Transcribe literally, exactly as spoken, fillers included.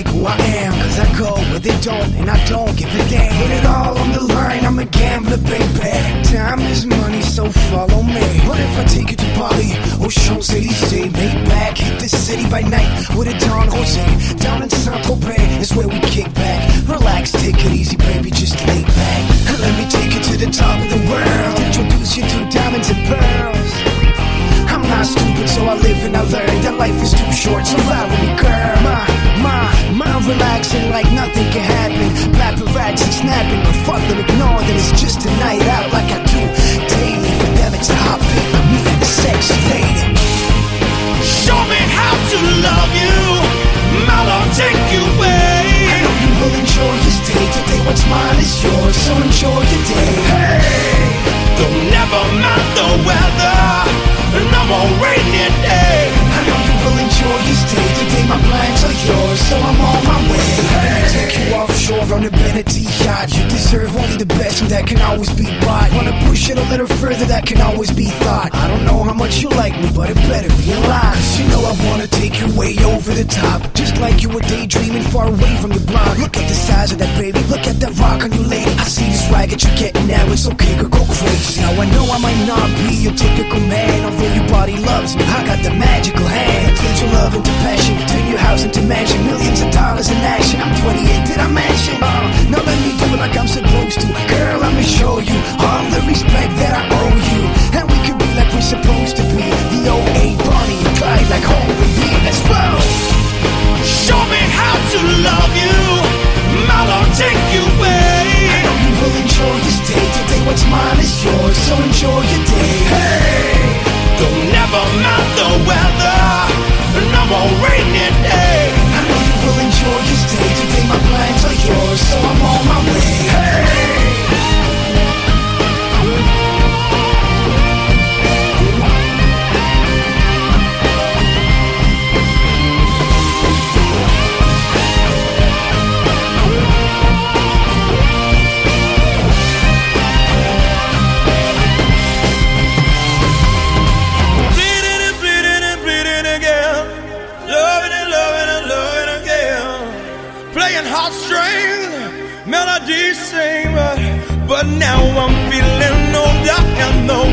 like who I am, cause I go where they don't, and I don't give a damn. Put it all on the line, I'm a gambler, baby. Time is money, so follow me. What if I take you to Bali or Champs-Élysées? Made back, hit the city by night with a Don Jose. Down in Saint-Tropez is where we kick back. Relax, take it easy, baby, just lay back. Let me take you to the top of the world, introduce you to diamonds and pearls. I'm not stupid, so I live and I learn that life is too short, so lie with me, girl. My, my, mind relaxing like nothing can happen. Paparazzi snapping, but fuck them, ignore that it's just a night out like I do daily. For them it's a hot pick, me and the sexy lady. Show me how to love you, I'll take you away. I know you will enjoy your stay, today what's mine is yours, so enjoy your day. Hey, don't never mind the weather, no more rainy day. I know you will enjoy your stay, today my plans are yours, so I'm on my way. Hey. Take you offshore on a Benedict yacht. You deserve only the best and that can always be bought. Wanna push it a little further, that can always be thought. I don't know how much you like me, but it better be a lot. Cause you know I wanna take you way over the top, just like you were daydreaming far away from your block. Look at the size of that baby, look at that rock on you lady. I see this swag that you're getting now, it's okay girl, go crazy. Now I know I might not be your typical man, although your body loves me, I got the magical hand. Turn your love into passion, turn your house into mansion, millions of dollars in action. I'm twenty-eight, did I mention? Uh, now let me do it like I'm supposed to. Girl, I'ma show you all the respect that I owe you, and we can be like we're supposed to be. The old A, Bonnie and Clyde, like home and me. Let's roll. Show me how to love you, I'll take you away. I know you will enjoy your stay, today what's mine is yours, so enjoy your day. Hey, don't never mind the weather, no more rainy day. I know you will enjoy your stay, today my plans are yours, so I'm on my way. Hey. Heartstrings, melodies sing, but, but now I'm feeling older and the